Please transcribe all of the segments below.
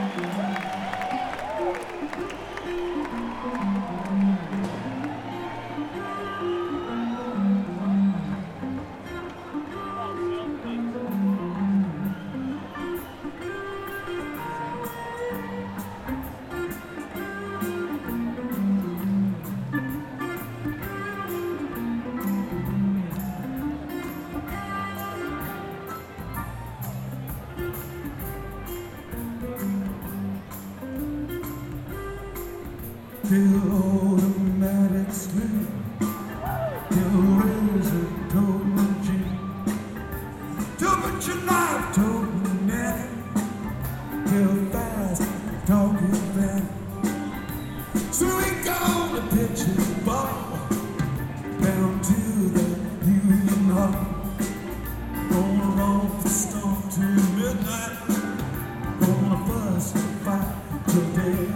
Feel automatic sleep. Feel razor, total gin. Don't put your knife, total net. Feel fast, talking fast. So we gonna pitch a ball down to the Union Hall. Gonna roll the storm till midnight. Gonna fuss and fight till day.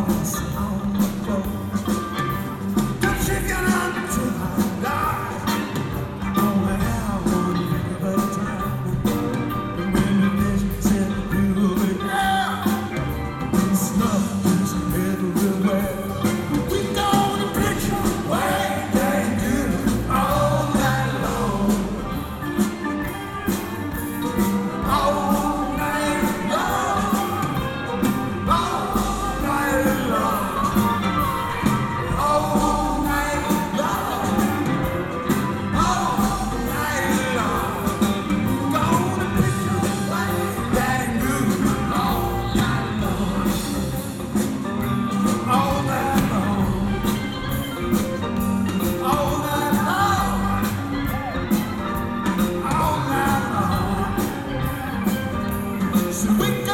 bodies on the floor. The chicken until I die. Only have one heck of a time. And when the vision said do it now, this love is everywhere. We gonna put you way they do all night long. All night long. All night long. All night long. All night long. Gonna put you way they do all night long. All night long. All night long. All night long. So we